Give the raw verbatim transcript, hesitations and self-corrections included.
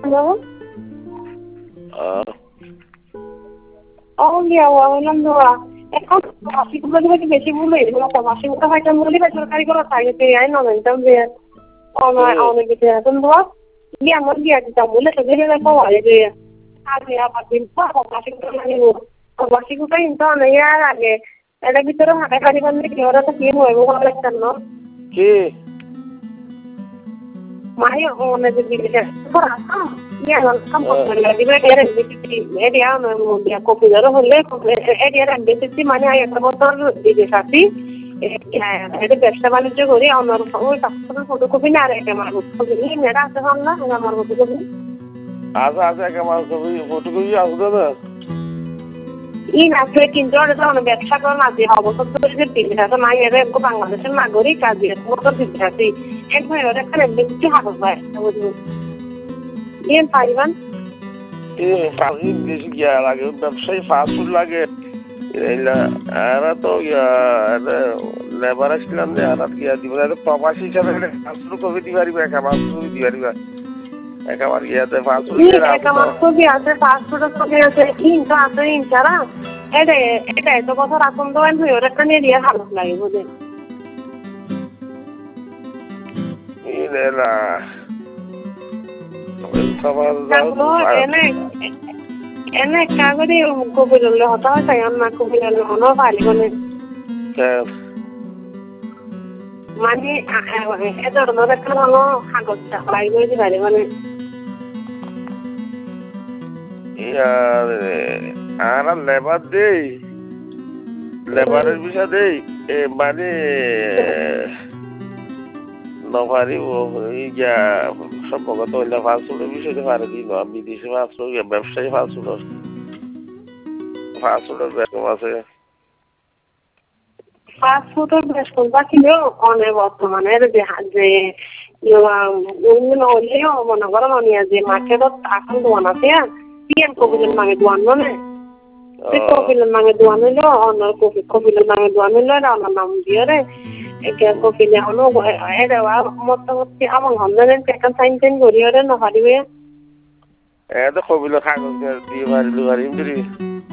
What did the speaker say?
Ah. Oh, dia wawalan doa. এখন মাসিকগুলো যদি বেশি ভুলে এগুলো মাসিকগুলো হয়তো মূল্য বেসরকারি করা থাকে এই নলেন যে অনেক কিছু এখন দোয়া কি আমার কি আছে মূল্য তো ধরে রাখো আরে যে আগে আবার কিন্তু মাসিকগুলো লাগে মাসিকগুলো কিন্তু অনেক আর আগে এটা ভিতরে হাঁটা কাটি করলে কি ওরা তো কি হইব ভালো লাগছে না কি মাই অনেক বিদেশে পড়া ya non campo la librería era area no dia copilero হলে area বেশি মানে আই একটা বছর বিদেশ আছি এটা ব্যবসা বাণিজ্য করি আমার ওই পাসপোর্ট ফটোকপি না আর একটা আমার ফটোকপি মেয়েরা আছে না আমার ফটোকপি আচ্ছা আচ্ছা একটা আমার ফটোকপি আছে না এই নাচে কিন্তু ওরা তো ব্যবসা করে না যে অবসর ধরে যে বিদেশ আছে না এর একটু বাংলাদেশের নাগরিক কাজে মোটর বিদেশ আছে একবার ওরা এখানে বেশি হাত পায় Ian Taiwan? Eh, paling di sini ya lagi website fasul lagi. Ini ada tuh ya ada lebaran sekian deh ada ya di mana ada promosi cara ini fasul kau di hari mereka masuk di hari mereka. Mereka mari ya ada fasul. Iya, mereka masuk di ada fasul itu kau ada ini tuh ada ini cara. Ada ada itu kau tuh rakun tuh yang tuh orang kan dia harus lagi boleh. Ini lah. Kalau ene ene kagari kubilan lo hota saya na kubilan lo no vale con él. Mani itu no de que no hagos ta bai no di vale con él. Iya, ara lebar deh, lebar bisa deh. Eh mani Novari ya সম্ভবত তো এটা ফাস্টফুডের বিষয়টা পারে দিন আমি দেশে fast food ব্যবসায়ী fast food ফাস্টফুডের ব্যাপার আছে ফাস্টফুডের ব্যাপার বাকিলেও অনেক বর্তমানে যে যে অন্য হলেও মনে করো মনে যে মার্কেটত এখন দোকান আছে পিএম কবিলের নামে দোকান মানে কবিলের নামে দোকান হইলো অন্য কবি কবিলের নামে দোকান হইলো অন্য নাম দিয়ে রে একে কবিলে হলো এটা মোটামুটি আমার হন্দানের একটা সাইন টাইন করি ওরে না পারিবে এটা কবিলে কাগজ দিয়ে পারিল পারিম